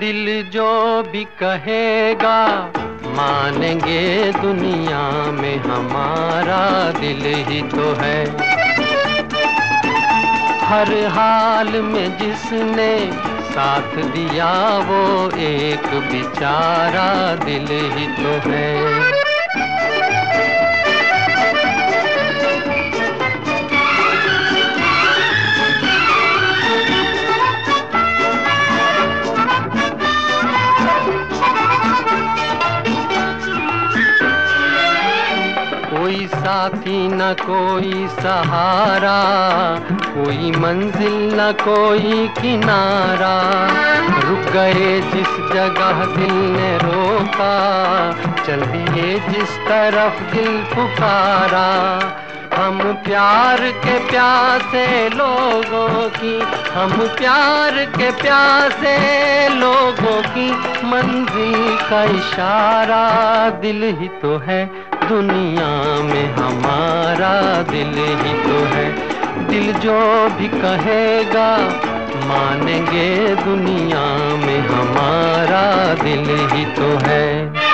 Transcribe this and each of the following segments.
दिल जो भी कहेगा मानेंगे, दुनिया में हमारा दिल ही तो है। हर हाल में जिसने साथ दिया वो एक बेचारा दिल ही तो है। कोई साथी न कोई सहारा, कोई मंजिल न कोई किनारा। रुक गए जिस जगह दिल ने रोका, चल दिए जिस तरफ दिल पुकारा। हम प्यार के प्यासे लोगों की, हम प्यार के प्यासे लोगों की मंजिल का इशारा दिल ही तो है। दुनिया में हमारा दिल ही तो है। दिल जो भी कहेगा मानेंगे, दुनिया में हमारा दिल ही तो है।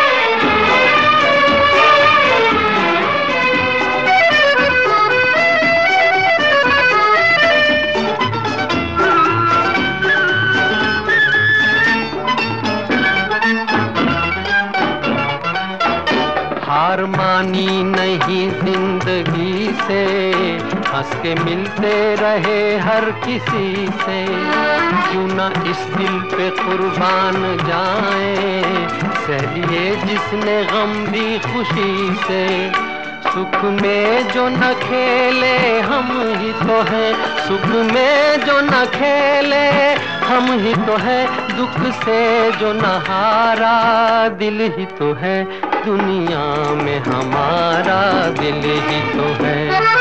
हार मानी नहीं जिंदगी से, हंस के मिलते रहे हर किसी से। क्यों ना इस दिल पे कुर्बान जाए, सह लिए जिसने गम भी खुशी से। सुख में जो न खेले हम ही तो हैं, सुख में जो न खेले हम ही तो है। दुख से जो न हारा दिल ही तो है। दुनिया में हमारा दिल ही तो है।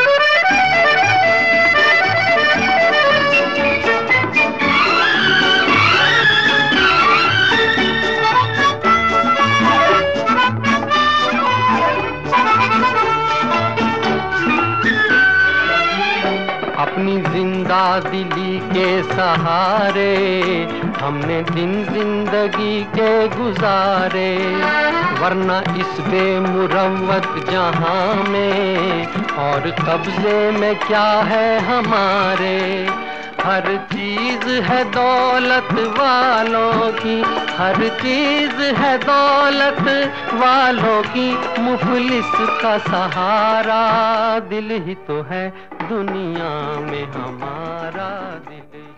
अपनी जिंदा दिली के सहारे हमने दिन जिंदगी के गुजारे। वरना इस बेमुरव्वत जहां में और कब्जे में क्या है हमारे। हर चीज है दौलत वालों की, हर चीज है दौलत वालों की। मुफलिस का सहारा दिल ही तो है। दुनिया में हमारा दिल